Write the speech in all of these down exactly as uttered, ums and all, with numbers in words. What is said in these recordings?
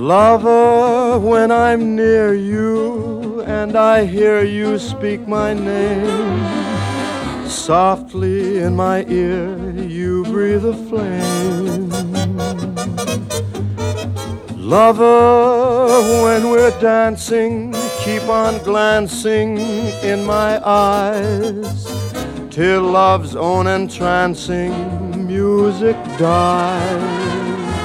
Lover, when I'm near you and I hear you speak my name, softly in my ear you breathe a flame. Lover, when we're dancing, keep on glancing in my eyes, till love's own entrancing music dies.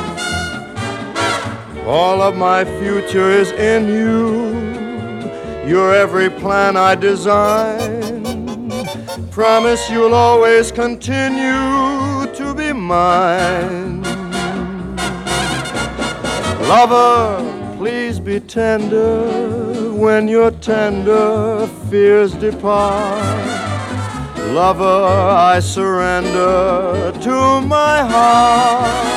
All of my future is in you, you're every plan I design. Promise you'll always continue to be mine. Lover, please be tender when your tender fears depart. Lover, I surrender to my heart.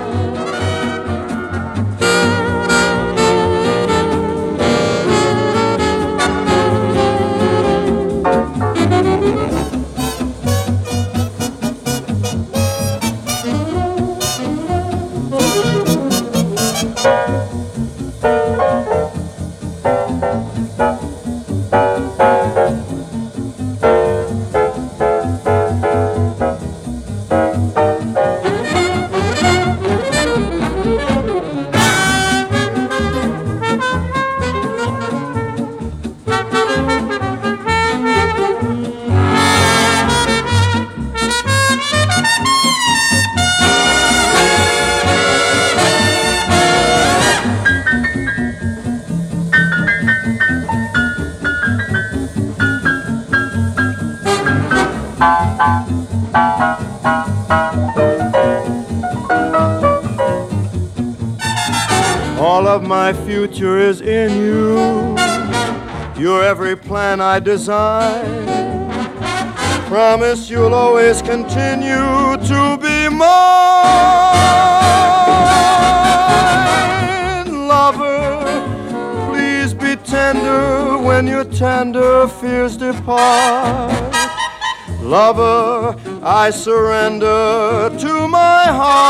All of my future is in you, you're every plan I design. Promise you'll always continue to be mine. Lover, please be tender when your tender fears depart. Lover, I surrender to my heart.